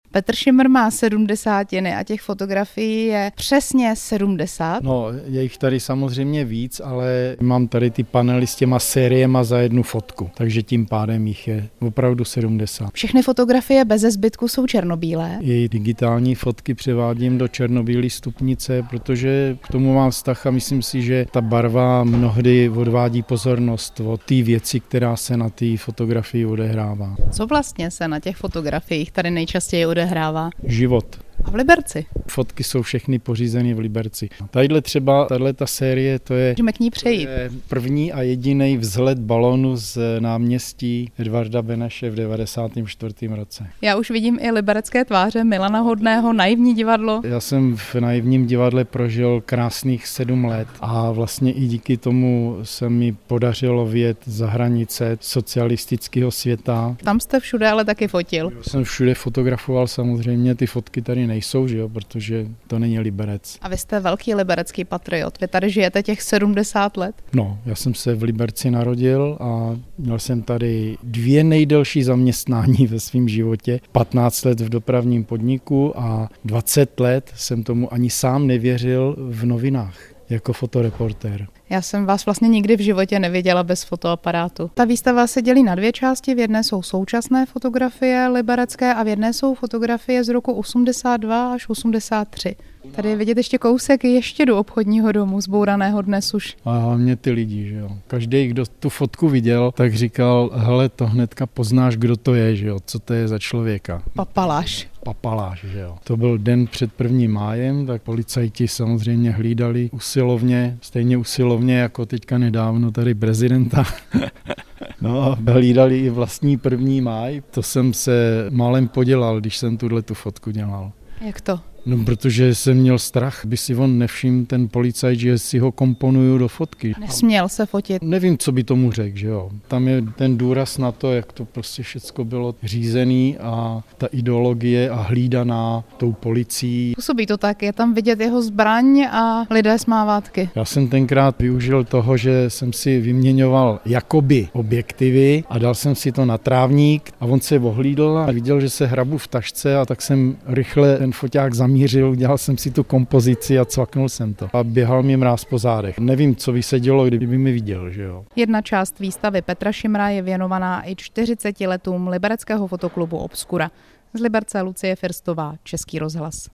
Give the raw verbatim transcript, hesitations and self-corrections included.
Petr Šimr má sedmdesátiny a těch fotografií je přesně sedmdesát. No, je jich tady samozřejmě víc, ale mám tady ty panely s těma sériema za jednu fotku, takže tím pádem jich je opravdu sedmdesát. Všechny fotografie beze zbytku jsou černobílé. Její digitální fotky převádím do černobílé stupnice, protože k tomu mám vztah a myslím si, že ta barva mnohdy odvádí pozornost od té věci, která se na té fotografii odehrává. Co vlastně se na těch fotografiích tady nejčastěji odehrává? Život. A v Liberci? Fotky jsou všechny pořízeny v Liberci. Tadyhle třeba, tadyhle ta série, to je, Můžeme k ní přejít. To je první a jediný vzhled balónu z náměstí Edvarda Beneše v devadesátém čtvrtém roce. Já už vidím i liberecké tváře Milana Hodného, Naivní divadlo. Já jsem v Naivním divadle prožil krásných sedm let a vlastně i díky tomu se mi podařilo vyjet za hranice socialistického světa. Tam jste všude ale taky fotil. Já jsem všude fotografoval, samozřejmě ty fotky tady nejsou, že jo, protože to není Liberec. A vy jste velký liberecký patriot. Vy tady žijete těch sedmdesát let? No, já jsem se v Liberci narodil a měl jsem tady dvě nejdelší zaměstnání ve svém životě. patnáct let v dopravním podniku a dvacet let jsem tomu ani sám nevěřil v novinách jako fotoreportér. Já jsem vás vlastně nikdy v životě neviděla bez fotoaparátu. Ta výstava se dělí na dvě části, v jedné jsou současné fotografie liberecké a v jedné jsou fotografie z roku osmdesát dva až osmdesát tři. Tady je vidět ještě kousek ještě do obchodního domu, zbouraného dnes už. A hlavně ty lidi, že jo. Každý, kdo tu fotku viděl, tak říkal, hele, to hnedka poznáš, kdo to je, že jo, co to je za člověka. Papaláš. Papaláš, že jo. To byl den před prvním májem, tak policajti samozřejmě hlídali usilovně, stejně usilovně jako teďka nedávno tady prezidenta. No, hlídali i vlastní první máj. To jsem se málem podělal, když jsem tuhle tu fotku dělal. Jak to? No, protože jsem měl strach, by si on nevšiml ten policajt, že si ho komponuju do fotky. Nesměl se fotit. Nevím, co by tomu řekl, že jo. Tam je ten důraz na to, jak to prostě všecko bylo řízený a ta ideologie a hlídaná tou policií. Působí to tak, je tam vidět jeho zbraň a lidé s mávátky. Já jsem tenkrát využil toho, že jsem si vyměňoval jakoby objektivy a dal jsem si to na trávník a on se ohlídl a viděl, že se hrabu v tašce a tak jsem rychle ten foťák zamířil. Mířil, udělal jsem si tu kompozici a cvaknul jsem to. A běhal mi mráz po zádech. Nevím, co by se dělo, kdyby mi viděl, že jo. Jedna část výstavy Petra Šimra je věnovaná i čtyřiceti letům libereckého fotoklubu Obscura. Z Liberce Lucie Firstová, Český rozhlas.